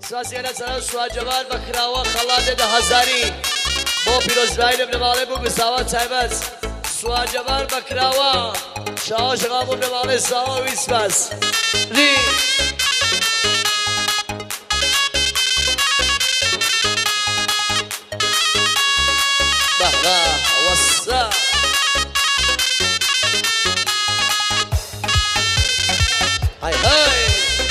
سواسیانە سەرەو سواجەبان بەکراوە خەڵاتێ دە هەزاری بۆ پیرۆزبایی لە بنەماڵێ بوو گوستاوە تایبەت سواجەبان بەکراوە شاوە شەقا بوو بنەماڵێ ساوە ویسپاس ری بەهرا وەسا هاي هاي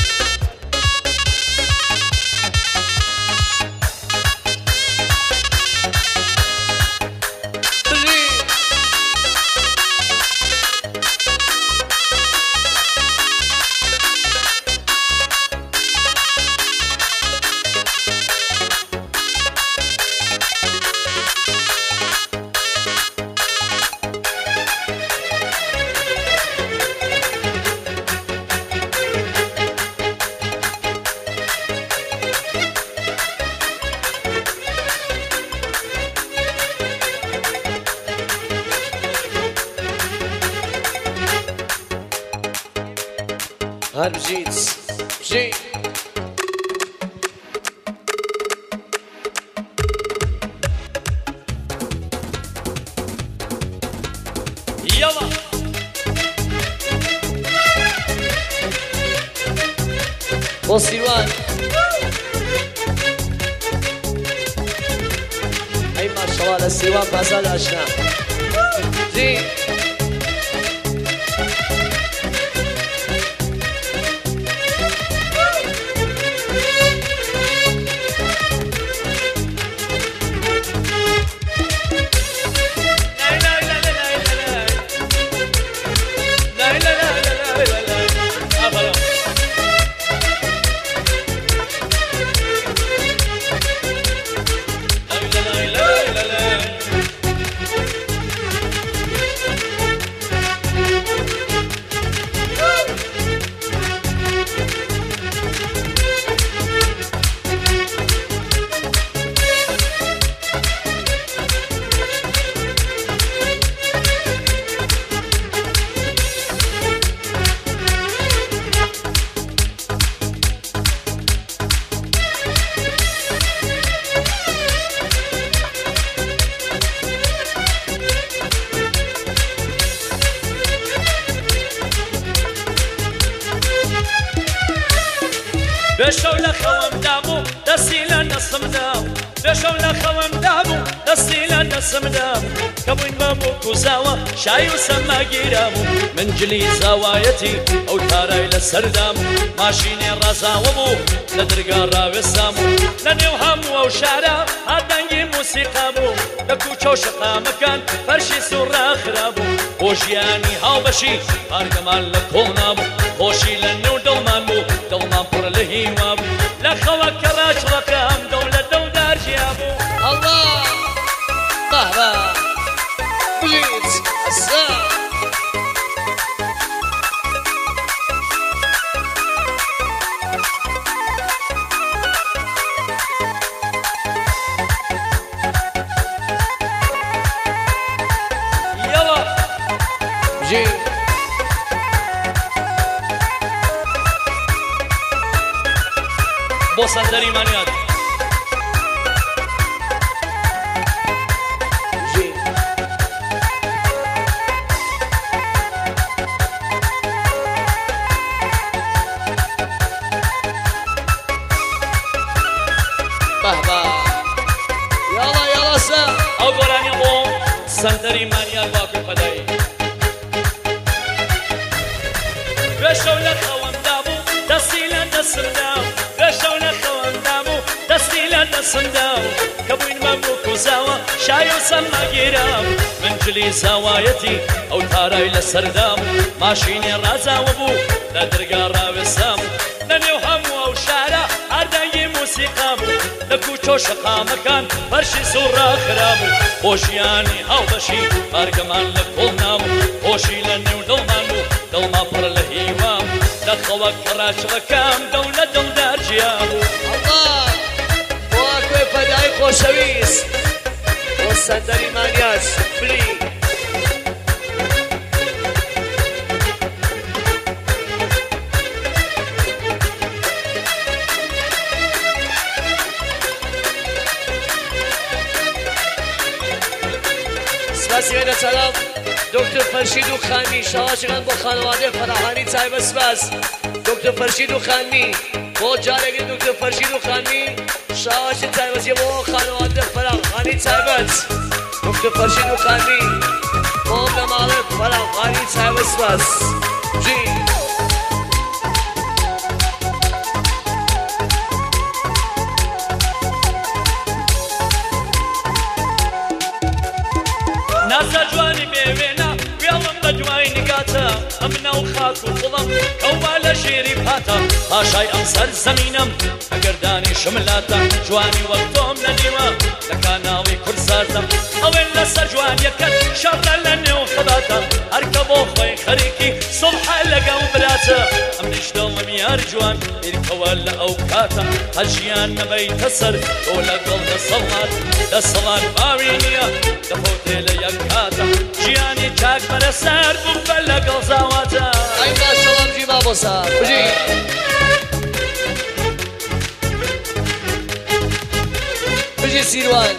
هاد بجيت بجي يلا وصيوان اي ما شاء الله للسيوان بازال اشنا زين بشو لخوام دابو دستيلا نصم دابو بشو لخوام دابو دستيلا نصم دابو كوين بابو كوزاوا شاي وسما جيرامو من جلي زوايتي او تاراي لسردامو ماشيني رازا وبو لدرقا راوي سامو لنيو همو او شارع هادنجي موسيقى بو لكوچو شقا مكان فرشي سورا خرابو خوشياني هاو بشي هارقمان لكونابو خوشي لنو دلمان بو دلمان پر لهيوابو لخوا كراش رقام دولة دودار جيابو الله طهرة بجيت الساعة يلا بجيت بو صندري مانيات بجيت بهبه يلا يلا سا او قراني بو صندري مانيات باكو خداي بشو لخوام دابو دستيلا نسرداو بشو لخوام دابو دستيلا نسرداو كبوين مملوك وزاوا شاي وسما جيرام من جلي زوايتي او تاراي لسردام ماشيني رازا وبو لدرقا راوي سام ننيو همو او شارع هردنجي موسيقامو لكوچو شقا مكان فرشي سورا خرابو خوشياني هاو بشي هرقمان لكولنامو خوشي لنيو دلمانو دلما پر لهيوام لخوا كراش ركام دولة دلدار جيابو الله واكوي فداي خوشويس والصندري مانياس بلي سپاسیانە سەلام دکتر فەرشید و خانی شەواشەکان بۆ خانەوادەی فەراهانی تایبەت سپاس دکتر فەرشید و خانی بۆ جارێکی دکتر فەرشید و خانی شەواشی تایبەتی بۆ خانەوادەی فەراهانی تایبەت دکتر فەرشید و خانی بۆ لە ماڵێ فەراهانی تایبەت سپاس جی ناسا جوانی بێوێنە وێڵم بە دوای نگاتە ئەم ناو خاک و خوڵم ئەوما لە ژێری پاتە پاشای ئەم سەر زەمینم ئەگەر دانی شملاتە جوانی وەک تۆم نەدیوە لە کاناڵی کورساتە ئەوێن لەسەر جوانیەکەت شەڕە لە نێو خەباتە هەرکە بۆ خۆی خەریکی سڵحە لەگەڵ براتە ئەم نیشتەڵم یار جوان بیرکەوە لە ئەو کاتە هەژیان نەبەیتە سەر تۆ لەگەڵ دەسەڵات باوی نییە دەفەوتێ لە یەک کاتە ژیانی چاک بەرەسەر بوو بە لەگەڵ زاواتە ئەی ماشەڵام ژی مامۆستا بژی بژی سیروان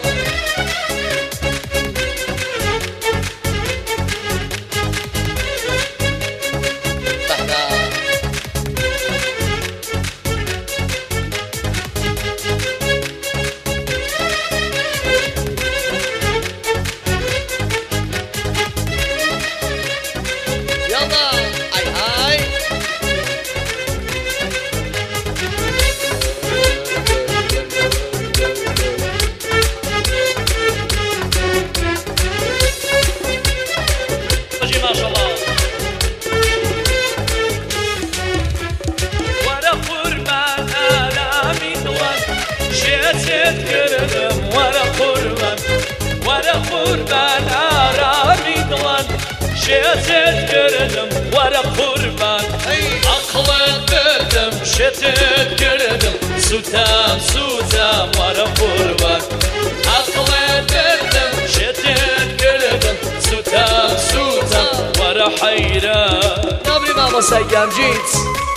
قوربان ئارامی دڵان شێتت کردم وەرە قوربان عەقڵت بردم شێتت کردم سوتام سوتام وەرە قوربان عەقڵت بردم شێتت کردم سوتام سوتام وەرە حەیران نابری مامۆستا گیانجیت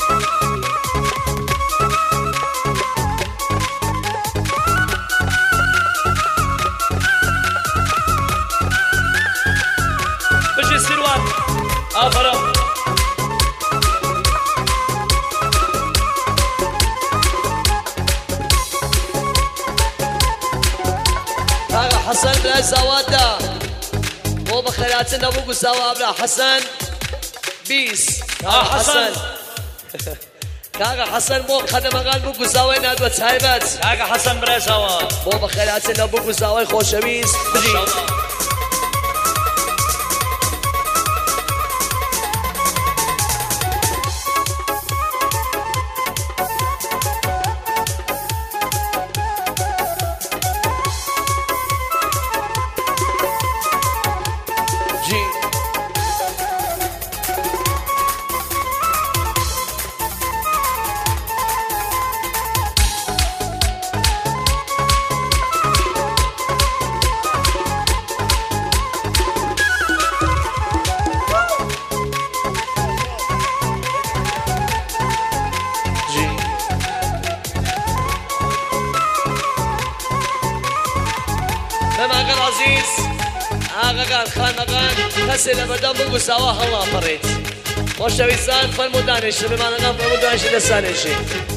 آفرم کاغا حەسەن برای زاواتدا بۆ بەخێراتن نەبوو گوساوە ئابرا حەسەن 20 حەسەن کاغا حەسەن بۆ قەدەمەکان بوو گوساوەی نادوە تایبەت کاغا حەسەن برای زاوە بۆ بەخێراتن نەبوو گوساوەی خۆشەویست بژی ئاغاگان خانەکان کەسێ لە بەردەم بگوساوە هەڵا پەڕێت خۆشەویستان فەرمودانێشن بمانەکان فەرمودانشی دەستانێشین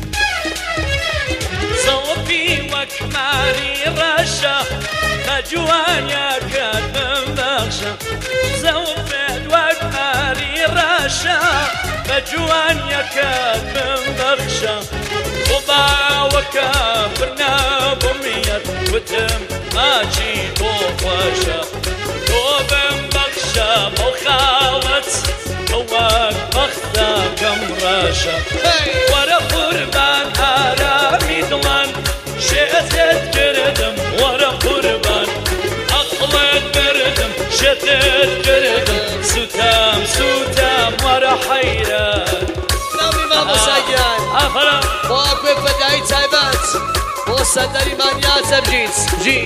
زەوەبی وەک ماری ڕەشە بە جوانیەکەت ببەخشە زەوبێت وەک ماری ڕەشە بە جوانیەکەت ببەخشە بۆ باوەکە برنەبوومیەت وتم ماچی تۆ خۆشە تۆ بمبەخشە بەو خاوەت تۆ وەک بەختە کەم ڕەشە وەرە قوربان ئارامی دڵان شێتت کردم وەرە قوربان عەقڵت بردم شێتت کردم سوتام سوتام وەرە حەیران ناوی مامۆستاگیان ئافرە بۆ ئەکوێ فەدایی تایبەت بۆ سەندەری مانیا سەرجیت ژی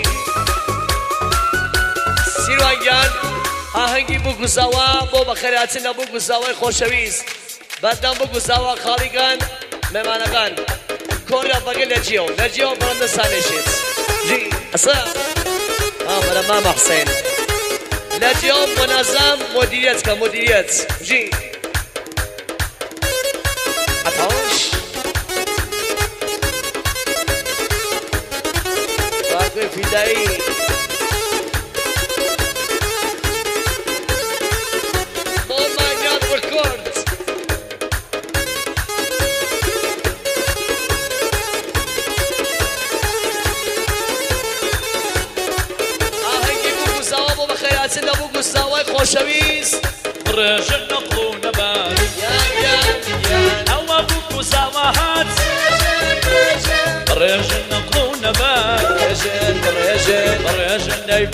سیروانگیان ئاهەنگی بوو گوزاوە بۆ بەخێراتن نەبوو گوزاوەی خۆشەویست بەردەم بوو گوزاوە خاڵیگان مێمانەکان کۆرە بەگە لە جیەوە بەڵام دەستانێشێت ژی ئەسە بەرە مامە حوسێن لجيوم منظم مديريت كمديريت جي عطاوش باكو فدائي سنة أبو قصاوي خوشويس رجل نقلو نبات أو أبو قصاوات رجل نقلو نبات رجل نايب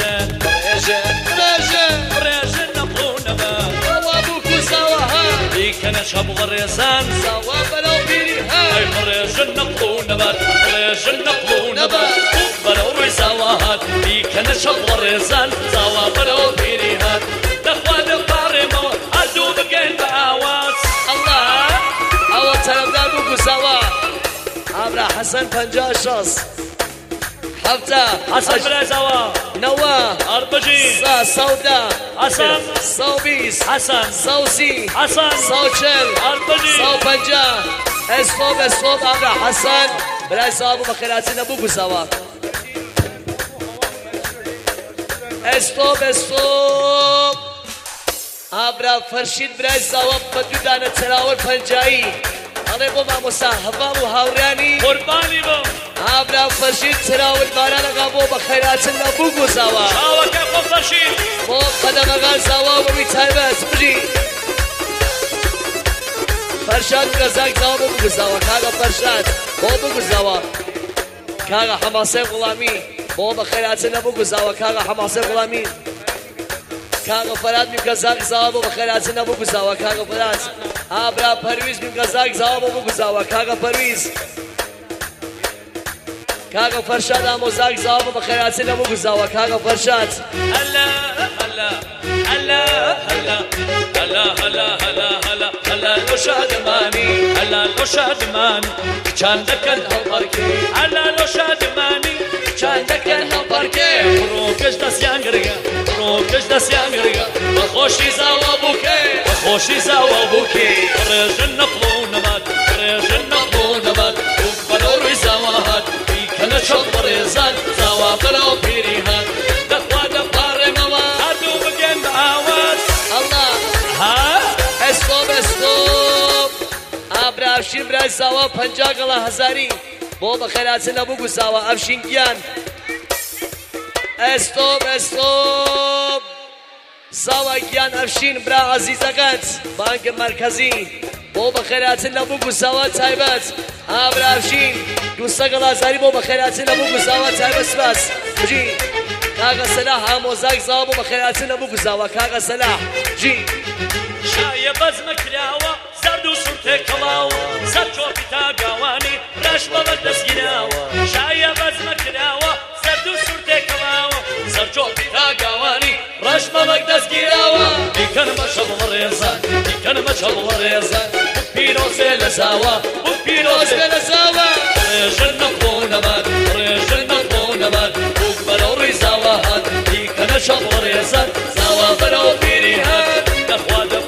رجل نقلو نبات أو أبو قصاوات ليك نشرب الريزان صواب لو بيريها رجل نقلو نبات رجل نقلو نبات بلو رزاوات ليك نشرب الريزان صواب لو بيريها دخوان الطارمة أدو بقين بآوات الله أول طرفدار أبو قصاوات عبر حسن 50 شخص حفتا حسن برزاوة نوا أربجي سودا حسن صوبيس حسن صوسي حسن صوشل أربجي صو 50 اسفوب عبر حسن بلاي صابو بخيراتين أبو قصاوات اسفوب عبر فرشید برای صواب بدو دانه تراول پنجایی آنه با ما مصاحبه و هاوریانی قربانی بم عبر فرشید تراول باران قابو بخیرات نبو گزاوا شاوکه خوب فرشید با قدم اگر زوا و بی تایبت بجی فرشاد گزاک زوا بو گزاوا کاغا فرشاد بو گزاوا کاغا حماسه غلامی با بخیرات نبو گزاوا کاغا حماسه غلامی کاغا فراد میم گزاک زوا بو بخیرات نبو گزاوا کاغا فراد عبر پرویز میم گزاک زوا بو گزاوا کاغا پرویز کاغا فرشاد آموزاک زواب بخیراتی نمو گزاوا کاغا فرشاد هلا هلا هلا هلا هلا هلا هلا هلا هلا لو شادماني هلا لو شادماني كان دكن هالبركي هلا لو شادماني كان دكن هالبركي روكش داس يانغريا روكش داس يانغريا بخوشي زوابوكي بخوشي زوابوكي رجل نقلو نبات رجل نقلو نبات وبلو رزاوات أنا شطر يزال زوافر وبيريها دخوة دفار موا هادو بقين بآوات الله ها اسلوب عبر افشین برای زوا 50 قلا هزاری بو بخیراتی نمو گزاوا افشین گیان اسلوب زوا گیان افشین برا عزیزگت بانک مرکزی بو بخیراتی نمو گزاوا تایبت عبر افشین دوستا قلا زاری بو بخیراتی نمو گزاوا تایبت سپاس جی کاغا سلاح آموزاک زوا بو بخیراتی نمو گزاوا کاغا سلاح جی شاية بزمك لاوة زردو سلطة كلاوة زرجو بتا قواني راش بلد دسقناوة شاية بزمك لاوة زردو سلطة كلاوة زرجو بتا قواني راش بلد دسقناوة ديكن ما شبه الريزان ديكن ما شبه الريزان بيروزي لزاوة بيروزي لزاوة رجل نقلو نبات رجل نقلو نبات وقبلو ريزاوات ديكن شبه الريزان زاوة بلو بيريهات دخوة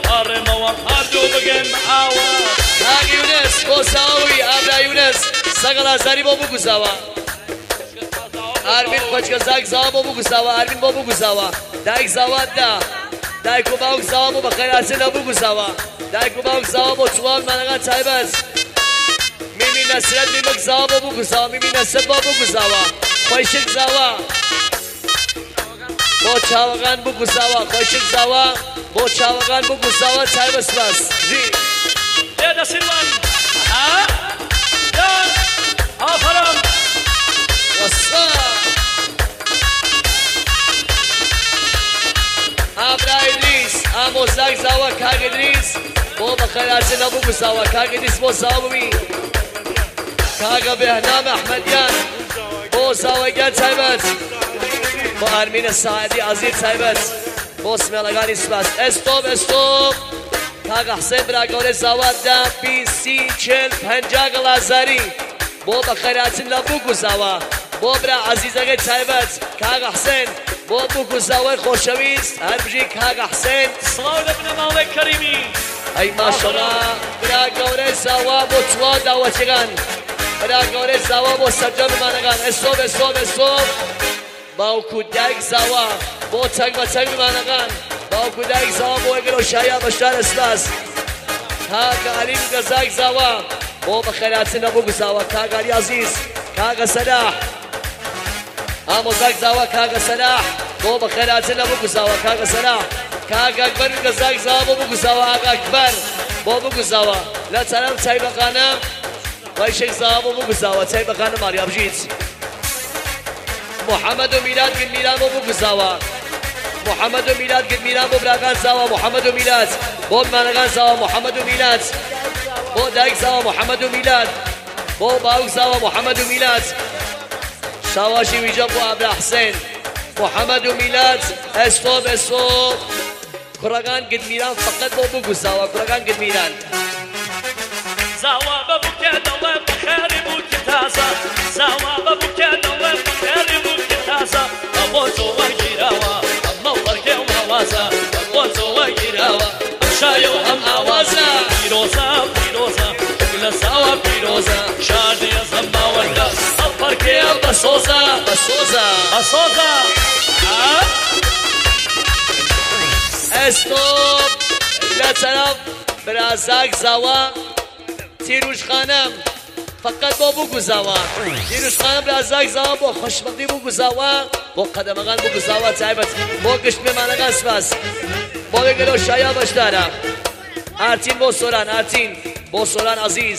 هاگی یونس بوساوی آبرا یونس سگلا زاری بابو گزاوا آرمین پچکزاک زاوا بابو گزاوا آرمین بابو گزاوا دایک زاوا دا دایکو باوک زاوا بابو خیراتی نبو گزاوا دایکو باوک زاوا بابو چوال منگا تایبت میمی نصرت میمک زاوا بابو گزاوا میمی نصرت بابو گزاوا خویشک زاوا با چاوگان بو گزاوا خویشک زاوا با چاوگان بو گزاوا تایبت بس جی يا سلوان ها يا آفرام وصا آبرا ادریس آموزاک زاوا کاغ ادریس بو بخیراتی نبو گزاوا کاغ ادریس بو زاوا بی کاغ بهنام احمدیان بو زاوا گل تایبت بو ارمین ساعدی عزیز تایبت بو سمیلگانی سپاس استوب کاغا حسین براگوره زاوات دا 20 40 50 گلازاری بو بخیراتی نبو گزاوا بو برا عزیزگه تایبت کاغا حسین بۆ بگوزاوەی خۆشەویست هەر بژی کاگە حسێن سڵاو لە بنە ماڵی کەریمی ئەی ماشەڵا برا گەورەی زاوا بۆ چوا داوەتیەکان برا گەورەی زاوا بۆ سەرجەممانەکان ئێستۆب ئێستۆب ئێستۆب باوکو دایک زاوا بۆ چەک بە چەک بمانەکان باوکو دایک زاوا بۆ ئەگەر و شایە بەشدار ئەسلاس کاگە عەلیم گەزاک زاوا بۆ بەخێراتنە بۆ گوزاوە کاگە عەلی عەزیز کاگە سەلاح ئامۆزاک زاوا کاگە سەلاح بۆ بەخێراتنە بۆ گوزاوە کاگە سەلاح کاگە ئەکبەر گەزاک زاوا بۆ بگوزاوە ئاگا ئەکبەر بۆ بگوزاوە لە چەرەم چایبەخانە وایشێک زاوا بۆ بگوزاوە چایبەخانە ماریا بژیت محەممەد و میلاد گرت میلان بۆ بگوزاوە محەممەد و میلاد گرت میلان بۆ براکان زاوا محەممەد و میلاد بۆ بمانەکان زاوا محەممەد و میلاد بۆ دایک زاوا محەممەد و میلاد بۆ باوک زاوا محەممەد و میلاد شاواشی ویجە بۆ ئابرا حسێن محەممەد و میلاد ئەستۆب ئێستۆب کوڕەکان گرت میلان فقط بۆ بگوزاوە کوڕەکان گرت میلان زاوا بەبووکە دەڵێ بخێری بووکە تازە زاوا بەبووکە دەڵێ بخێری بووکە تازە بۆ تۆ وەرگیراوە ئەمە وەرگێ و ئاوازە بۆ تۆ وەرگیراوە ئەم شایە و ئەم ئاوازە پیرۆزە پیرۆزە لە زاوا پیرۆزە شادیە زەم باوەندە ئەم پەرکەیە بەسۆزە بەسۆزە بەسۆزە ئەستۆب لە چەرەم برازاک زاوا تیروشخانەم فقط بۆ بگوزاوە تیروشخانە برازاک زاوا بۆ خۆشبەختی بگوزاوە بۆ قەدەمەکان بگوزاوە تایبەت بۆ گشت مێمانەکان سپاس بۆ وێگەلەوە شایە بەشدارە ئارتین بۆ سۆران ئارتین بۆ سۆران عەزیز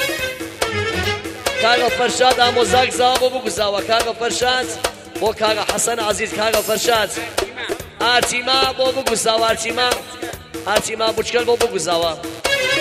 کاگە فەرشاد ئامۆزاک زاوا بۆ بگوزاوە کاگە فەرشاد بۆ کاگە حەسەن عەزیز کاگە فەرشاد ئارتیما بۆ بگوزاوە ئارتیما بوچکەل بۆ بگوزاوە